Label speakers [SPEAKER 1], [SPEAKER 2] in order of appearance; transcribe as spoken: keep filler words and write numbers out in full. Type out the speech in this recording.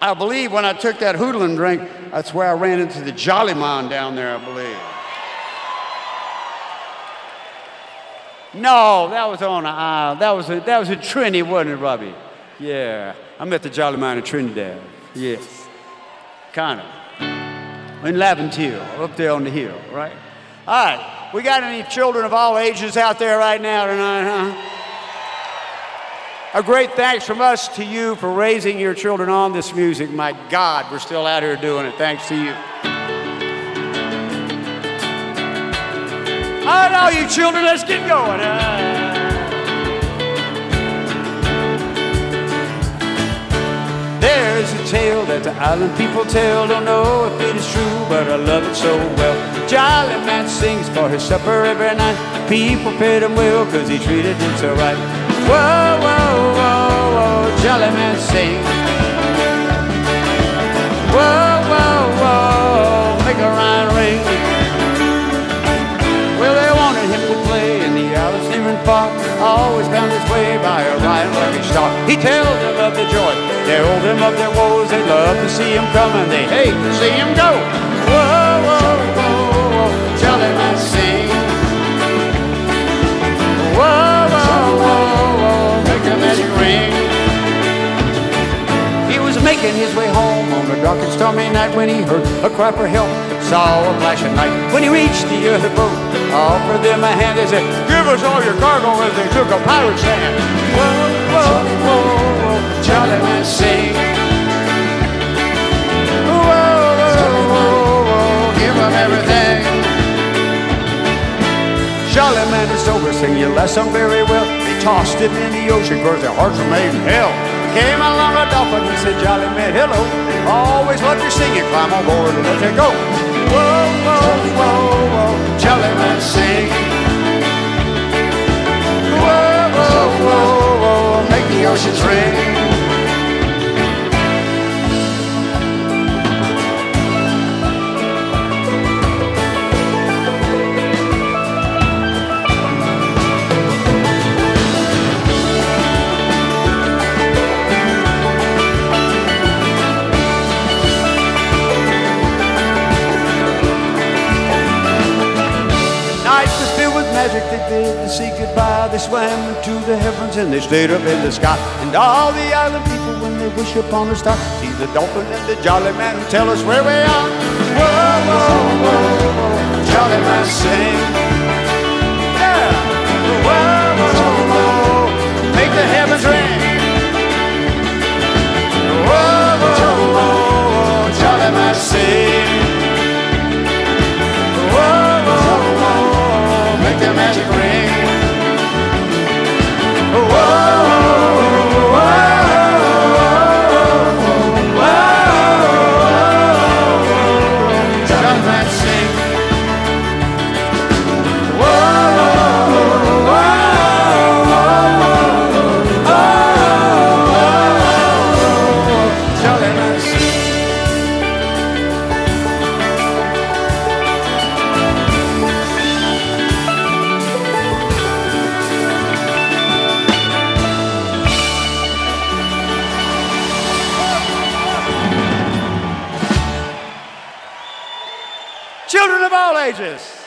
[SPEAKER 1] I believe when I took that Hoodlum drink, that's where I ran into the Jolly Man down there, I believe. No, that was on the aisle. That was a, that was a Trinity, wasn't it, Robbie? Yeah, I met the Jolly Man in Trinidad. Yes, kind of. In Laventille, up there on the hill, right? All right, we got any children of all ages out there right now tonight, huh? A great thanks from us to you for raising your children on this music. My God, we're still out here doing it. Thanks to you. All right, all you children, let's get going. Uh, There's a tale that the island people tell. Don't know if it is true, but I love it so well. Jolly Man sings for his supper every night. People paid him well, cause he treated them so right. Whoa, whoa, whoa, whoa, Jolly Man sing. Whoa, whoa, whoa, make a rhyme ring. Well, they wanted him to play in the Alice Nearing Park. Always found his way by a rhyme lucky star. He tells them of the joy, they told them of their woes. They love to see him come and they hate to see him go. Whoa, whoa, whoa, whoa, Jolly Man sing. Whoa, whoa, whoa, whoa, make a magic ring. He was making his way home on a dark and stormy night when he heard a cry for help, saw a flash of light. When he reached the other boat, offered them a hand. They said, give us all your cargo, as they took a pirate's hand. Whoa, whoa, whoa, whoa, Jolly Man sing. Whoa, whoa, whoa, whoa, give them everything. Jolly Man is sober, sing your last song very well. They tossed it in the ocean, cause their hearts were made in hell. Came along a dolphin, he said, Jolly Man, hello. Always loved your singing, climb on board and let's it go. Whoa, whoa, whoa, whoa, Jolly Man sing. Whoa, whoa, whoa, whoa, make the oceans ring. Magic they did to say goodbye. They swam to the heavens and they stayed up in the sky. And all the island people, when they wish upon a star, see the dolphin and the Jolly Man who tell us where we are. Whoa, whoa, whoa, whoa, Jolly Man sing. Yeah. Whoa, whoa, whoa, make the heavens ring. Whoa, whoa, whoa, whoa, Jolly Man sing. Whoa, whoa, whoa, make the magic ring. Whoa, whoa, whoa, whoa, whoa, Jolly Man sing. Whoa, whoa, whoa, whoa, Jolly Man sing. Children of all ages.